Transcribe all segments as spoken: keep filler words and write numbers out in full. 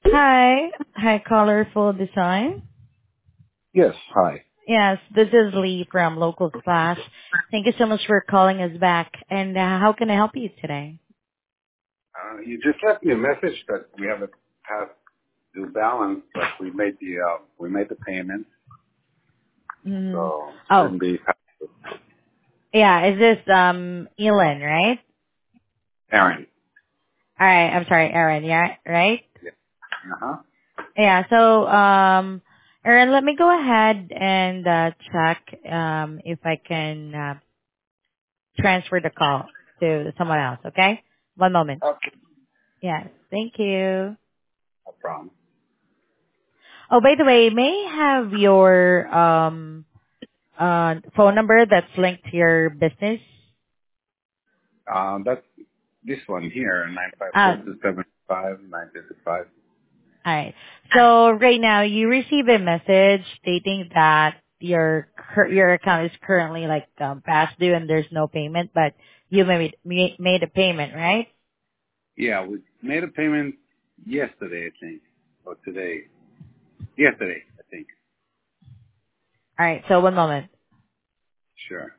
Hi. Hi, Colorful Design. Yes, hi. Yes, this is Lee from Local Splash. Thank you so much for calling us back. And uh, how can I help you today? Uh, you just left me a message that we have a past due balance, but we made the uh, we made the payment, Mm. so Oh, shouldn't be. yeah. Is this um Elon, right? Aaron. All right. I'm sorry, Aaron. Yeah, right. Yeah. Uh huh. Yeah. So, um, Aaron, let me go ahead and uh, check um if I can uh, transfer the call to someone else. Okay. One moment. Okay. Yes. Thank you. No problem. Oh, by the way, may I have your um uh phone number that's linked to your business? Um, that's this one here, nine five four Uh, two seven five nine six five. all right. So right now you receive a message stating that your cur- your account is currently like um, past due and there's no payment, but you made made made a payment, right? Yeah, we made a payment yesterday, I think, or today. Yesterday, I think. All right. So one moment. Sure.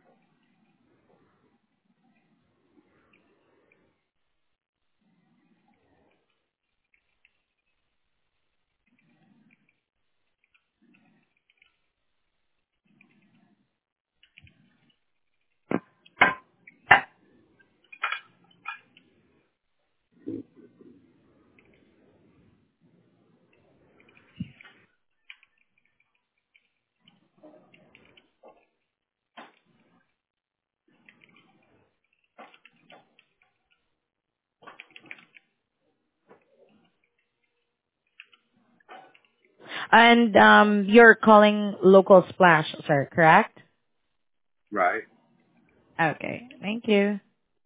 And um, you're calling local splash, sir, correct? Right. Okay. Thank you.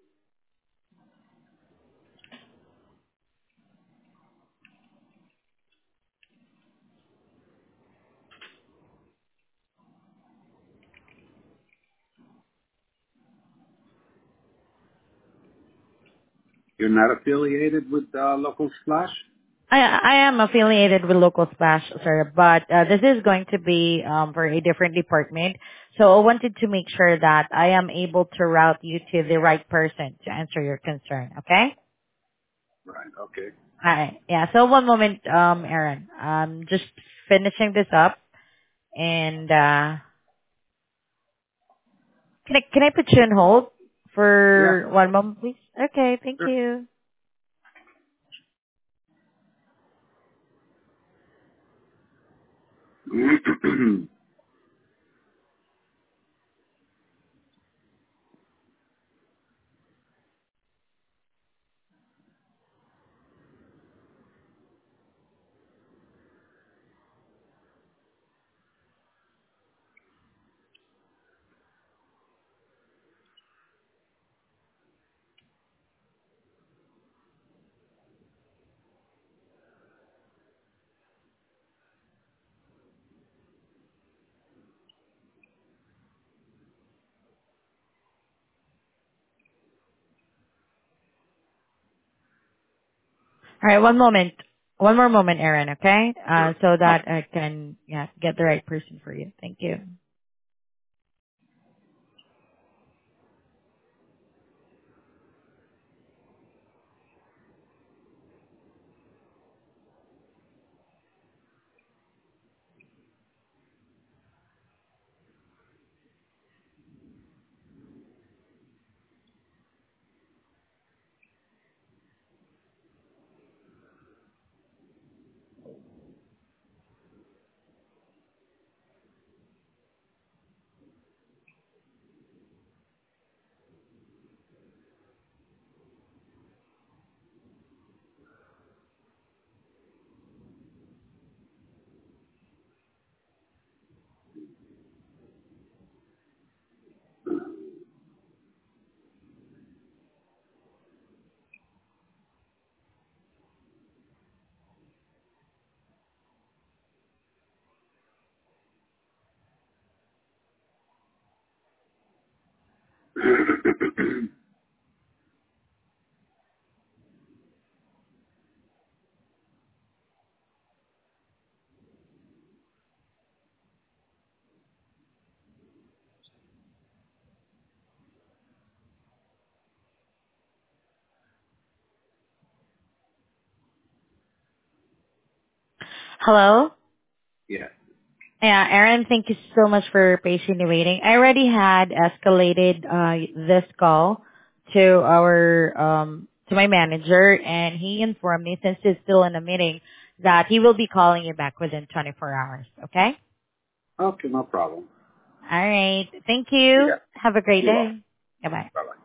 You're not affiliated with uh, Local Splash? I I am affiliated with Local Splash, sir, but uh, this is going to be um, for a different department. So I wanted to make sure that I am able to route you to the right person to answer your concern. Okay? Right. Okay. All right. Yeah. So one moment, um, Aaron. I'm just finishing this up, and uh, can I can I put you on hold Yeah. for one moment, please? Okay. Thank you. Sure. All right. One moment. One more moment, Aaron. Okay. Uh, Sure. so No. that I can yeah get the right person for you. Thank you. Hello? Yes. Yeah, Aaron, thank you so much for patiently waiting. I already had escalated uh, this call to our um, to my manager, and he informed me, since he's still in a meeting, that he will be calling you back within twenty-four hours. Okay? Okay, no problem. All right. Thank you. Yeah. Have a great You're welcome. day. Goodbye. Bye bye.